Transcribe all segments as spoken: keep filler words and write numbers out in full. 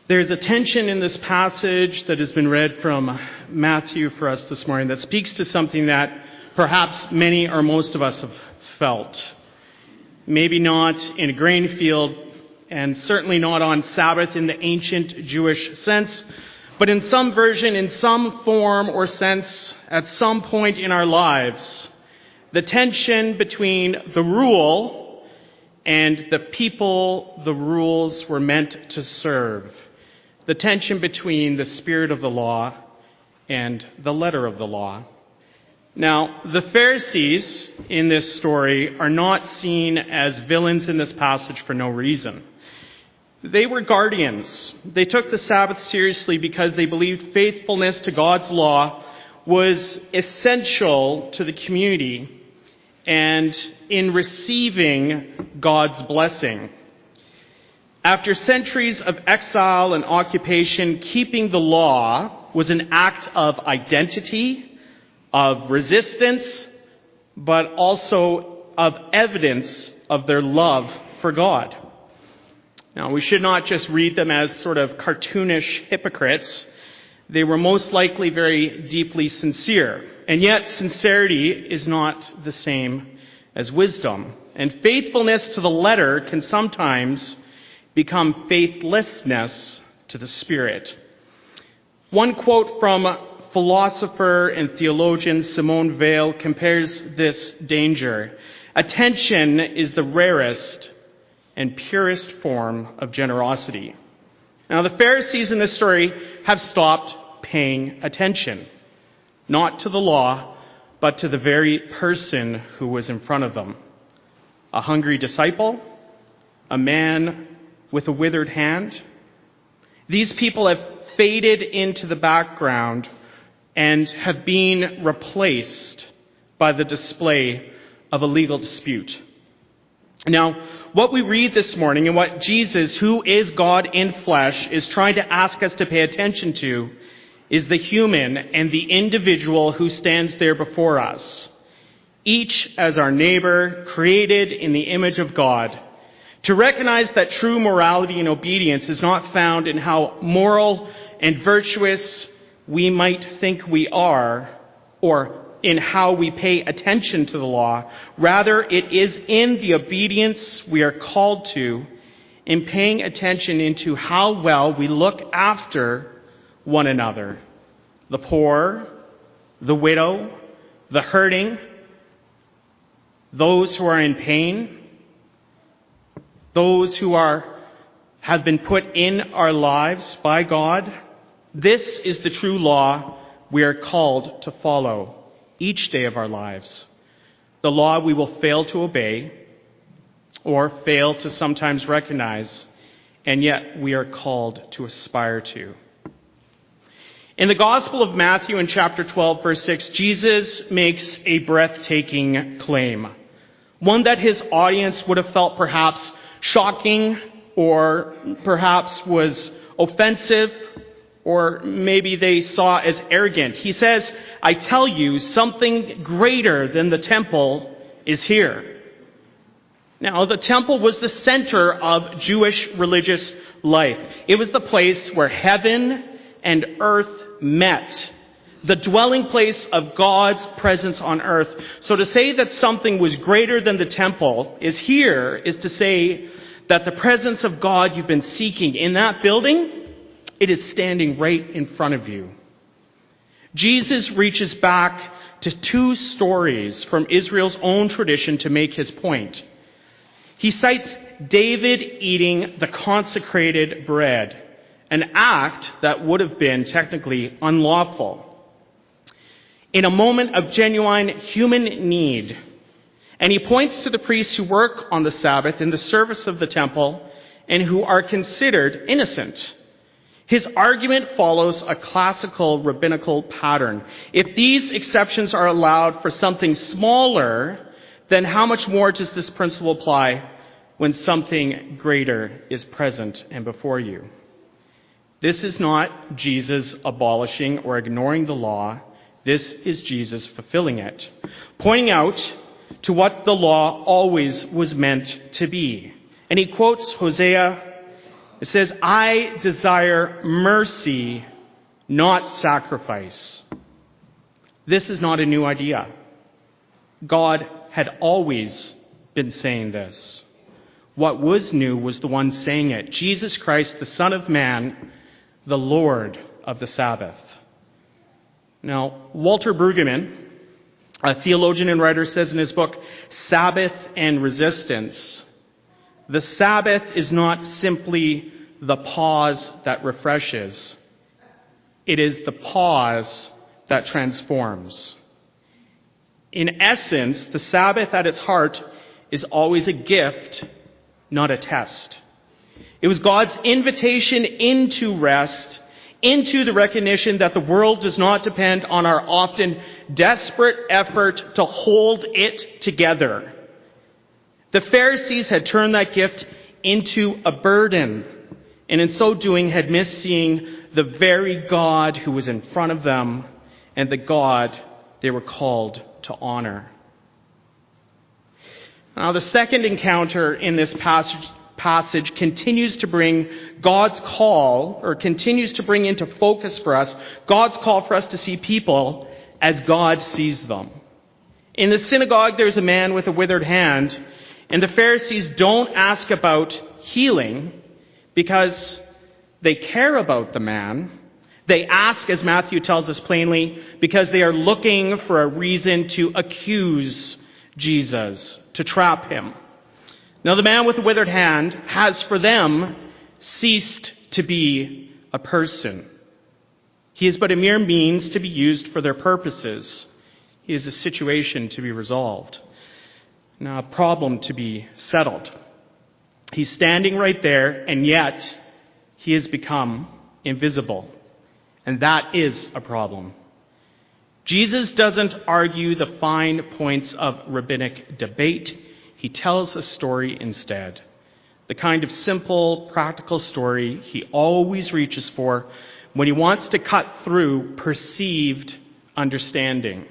There's a tension in this passage that has been read from Matthew for us this morning that speaks to something that perhaps many or most of us have felt. Maybe not in a grain field, and certainly not on Sabbath in the ancient Jewish sense, but in some version, in some form or sense, at some point in our lives, the tension between the rule and the people the rules were meant to serve. The tension between the spirit of the law and the letter of the law. Now, the Pharisees in this story are not seen as villains in this passage for no reason. They were guardians. They took the Sabbath seriously because they believed faithfulness to God's law was essential to the community and in receiving God's blessing. After centuries of exile and occupation, keeping the law was an act of identity, of resistance, but also of evidence of their love for God. Now, we should not just read them as sort of cartoonish hypocrites. They were most likely very deeply sincere. And yet, sincerity is not the same as wisdom. And faithfulness to the letter can sometimes become faithlessness to the spirit. One quote from philosopher and theologian Simone Weil compares this danger. Attention is the rarest and purest form of generosity. Now, the Pharisees in this story have stopped paying attention, not to the law, but to the very person who was in front of them. A hungry disciple, a man with a withered hand. These people have faded into the background and have been replaced by the display of a legal dispute. Now, what we read this morning and what Jesus, who is God in flesh, is trying to ask us to pay attention to is the human and the individual who stands there before us, each as our neighbor, created in the image of God. To recognize that true morality and obedience is not found in how moral and virtuous we might think we are, or in how we pay attention to the law. Rather, it is in the obedience we are called to, in paying attention into how well we look after one another. The poor, the widow, the hurting, those who are in pain, those who are have been put in our lives by God. This is the true law we are called to follow each day of our lives. The law we will fail to obey or fail to sometimes recognize, and yet we are called to aspire to. In the Gospel of Matthew in chapter twelve, verse six, Jesus makes a breathtaking claim, one that his audience would have felt perhaps shocking, or perhaps was offensive, or maybe they saw as arrogant. He says, I tell you, something greater than the temple is here. Now, the temple was the center of Jewish religious life. It was the place where heaven and earth met, the dwelling place of God's presence on earth. So to say that something was greater than the temple is here is to say that the presence of God you've been seeking in that building, it is standing right in front of you. Jesus reaches back to two stories from Israel's own tradition to make his point. He cites David eating the consecrated bread, an act that would have been technically unlawful, in a moment of genuine human need. And he points to the priests who work on the Sabbath in the service of the temple and who are considered innocent. His argument follows a classical rabbinical pattern. If these exceptions are allowed for something smaller, then how much more does this principle apply when something greater is present and before you? This is not Jesus abolishing or ignoring the law. This is Jesus fulfilling it, pointing out to what the law always was meant to be. And he quotes Hosea It says, I desire mercy, not sacrifice. This is not a new idea. God had always been saying this. What was new was the one saying it, Jesus Christ, the Son of Man, the Lord of the Sabbath. Now, Walter Brueggemann, a theologian and writer, says in his book, Sabbath and Resistance, the Sabbath is not simply the pause that refreshes. It is the pause that transforms. In essence, the Sabbath at its heart is always a gift, not a test. It was God's invitation into rest, into the recognition that the world does not depend on our often desperate effort to hold it together. The Pharisees had turned that gift into a burden, and in so doing had missed seeing the very God who was in front of them and the God they were called to honor. Now, the second encounter in this passage passage continues to bring God's call, or continues to bring into focus for us, God's call for us to see people as God sees them. In the synagogue, there's a man with a withered hand, and the Pharisees don't ask about healing because they care about the man. They ask, as Matthew tells us plainly, because they are looking for a reason to accuse Jesus, to trap him. Now, the man with the withered hand has for them ceased to be a person. He is but a mere means to be used for their purposes. He is a situation to be resolved, now a problem to be settled. He's standing right there, and yet he has become invisible. And that is a problem. Jesus doesn't argue the fine points of rabbinic debate. He tells a story instead. The kind of simple, practical story he always reaches for when he wants to cut through perceived understanding.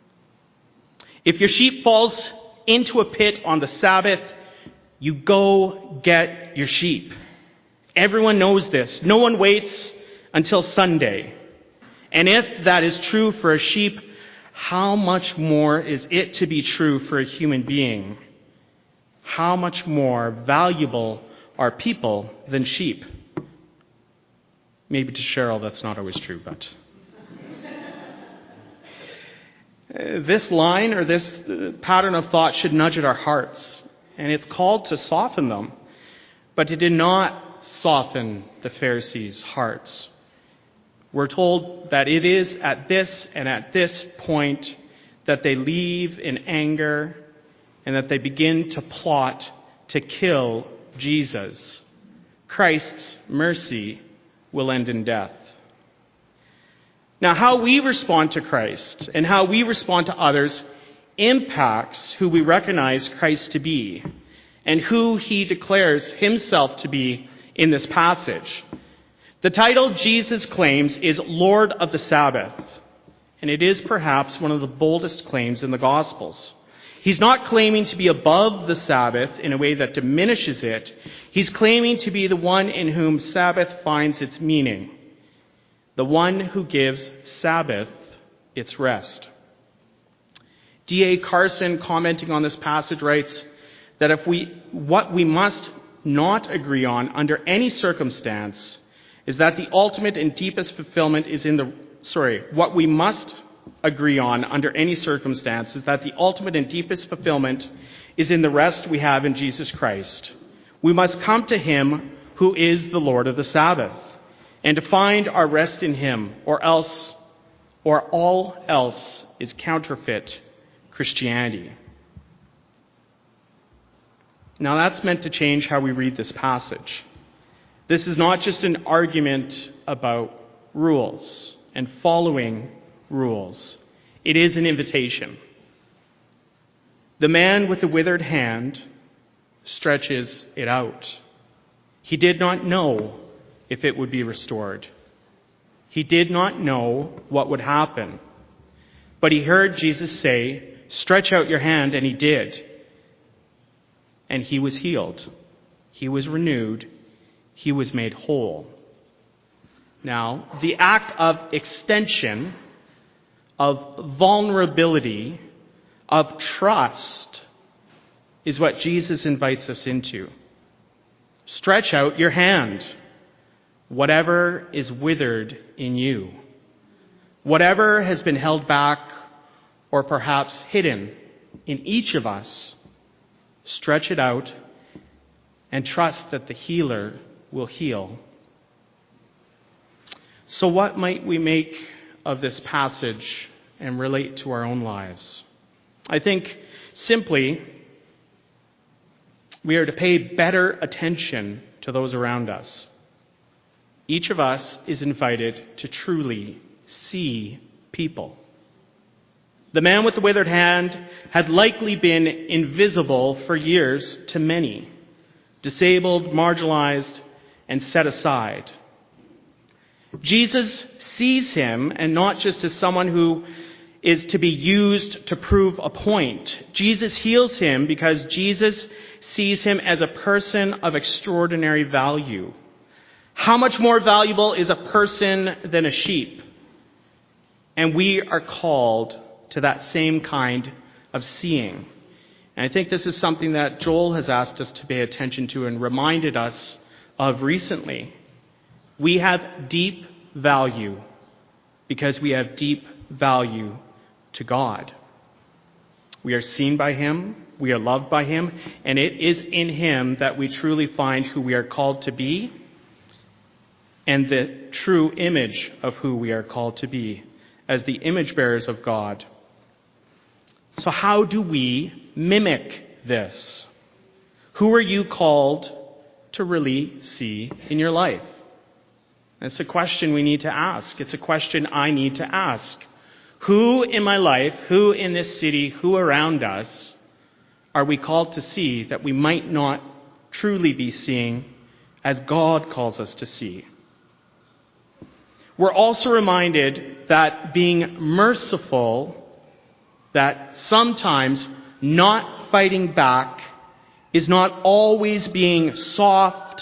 If your sheep falls into a pit on the Sabbath, you go get your sheep. Everyone knows this. No one waits until Sunday. And if that is true for a sheep, how much more is it to be true for a human being? How much more valuable are people than sheep? Maybe to Cheryl that's not always true, but... This line or this pattern of thought should nudge at our hearts, and it's called to soften them. But it did not soften the Pharisees' hearts. We're told that it is at this and at this point that they leave in anger and that they begin to plot to kill Jesus. Christ's mercy will end in death. Now, how we respond to Christ and how we respond to others impacts who we recognize Christ to be and who he declares himself to be in this passage. The title Jesus claims is Lord of the Sabbath, and it is perhaps one of the boldest claims in the Gospels. He's not claiming to be above the Sabbath in a way that diminishes it. He's claiming to be the one in whom Sabbath finds its meaning, the one who gives Sabbath its rest. D A Carson, commenting on this passage, writes that if we what we must not agree on under any circumstance is that the ultimate and deepest fulfillment is in the sorry, what we must agree on under any circumstance is that the ultimate and deepest fulfillment is in the rest we have in Jesus Christ. We must come to him who is the Lord of the Sabbath and to find our rest in him, or else, or all else is counterfeit Christianity. Now that's meant to change how we read this passage. This is not just an argument about rules and following rules. It is an invitation. The man with the withered hand stretches it out. He did not know if it would be restored. He did not know what would happen. But he heard Jesus say, "Stretch out your hand," and he did. And he was healed. He was renewed. he was made whole. Now, the act of extension, of vulnerability, of trust is what Jesus invites us into. Stretch out your hand. Whatever is withered in you, whatever has been held back or perhaps hidden in each of us, stretch it out and trust that the healer will heal. So what might we make of this passage and relate to our own lives? I think simply we are to pay better attention to those around us. Each of us is invited to truly see people. The man with the withered hand had likely been invisible for years to many, disabled, marginalized, and set aside. Jesus sees him, and not just as someone who is to be used to prove a point. Jesus heals him because Jesus sees him as a person of extraordinary value. How much more valuable is a person than a sheep? And we are called to that same kind of seeing. And I think this is something that Joel has asked us to pay attention to and reminded us of recently. We have deep value because we have deep value to God. We are seen by him, we are loved by him, and it is in him that we truly find who we are called to be and the true image of who we are called to be as the image bearers of God. So how do we mimic this? Who are you called to really see in your life? It's a question we need to ask. It's a question I need to ask. Who in my life, who in this city, who around us are we called to see that we might not truly be seeing as God calls us to see? We're also reminded that being merciful, that sometimes not fighting back is not always being soft,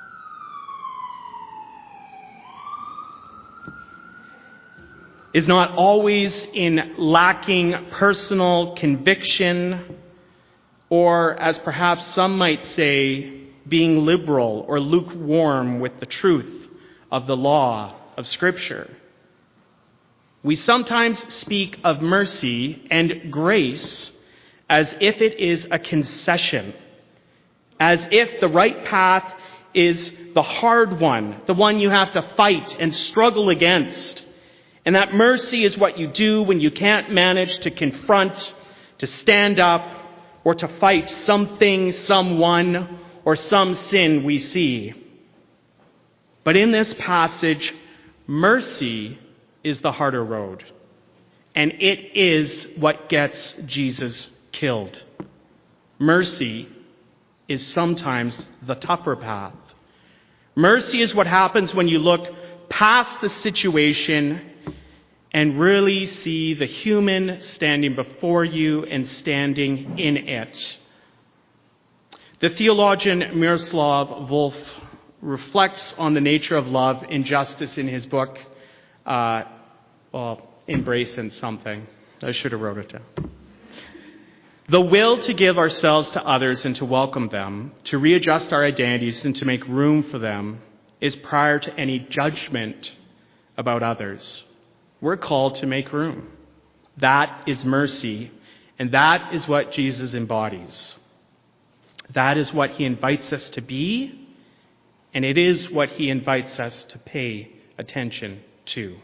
is not always in lacking personal conviction, or as perhaps some might say, being liberal or lukewarm with the truth of the law of Scripture. We sometimes speak of mercy and grace as if it is a concession, as if the right path is the hard one, the one you have to fight and struggle against, and that mercy is what you do when you can't manage to confront, to stand up, or to fight something, someone, or some sin we see. But in this passage, mercy is the harder road, and it is what gets Jesus killed. Mercy is sometimes the tougher path. Mercy is what happens when you look past the situation and really see the human standing before you and standing in it. The theologian Miroslav Volf reflects on the nature of love and justice in his book, uh, well, Embracing Something. I should have wrote it down. The will to give ourselves to others and to welcome them, to readjust our identities and to make room for them, is prior to any judgment about others. We're called to make room. That is mercy, and that is what Jesus embodies. That is what he invites us to be, and it is what he invites us to pay attention to.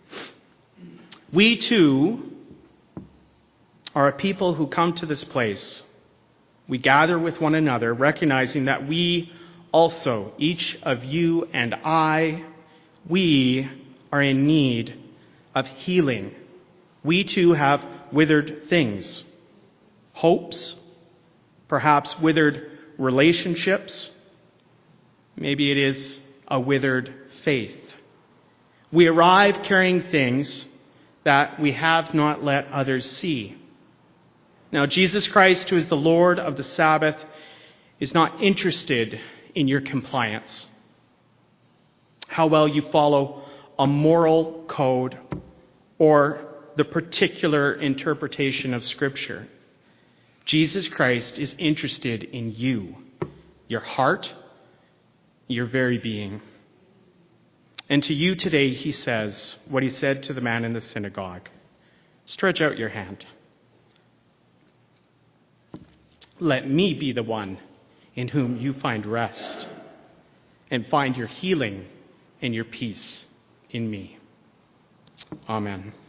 We too are a people who come to this place. We gather with one another, recognizing that we also, each of you and I, we are in need of healing. We too have withered things, hopes, perhaps withered relationships. Maybe it is a withered faith. We arrive carrying things that we have not let others see. Now, Jesus Christ, who is the Lord of the Sabbath, is not interested in your compliance. how well you follow a moral code or the particular interpretation of Scripture. Jesus Christ is interested in you, your heart, your very being. And to you today, he says what he said to the man in the synagogue. Stretch out your hand. Let me be the one in whom you find rest and find your healing and your peace in me. Amen.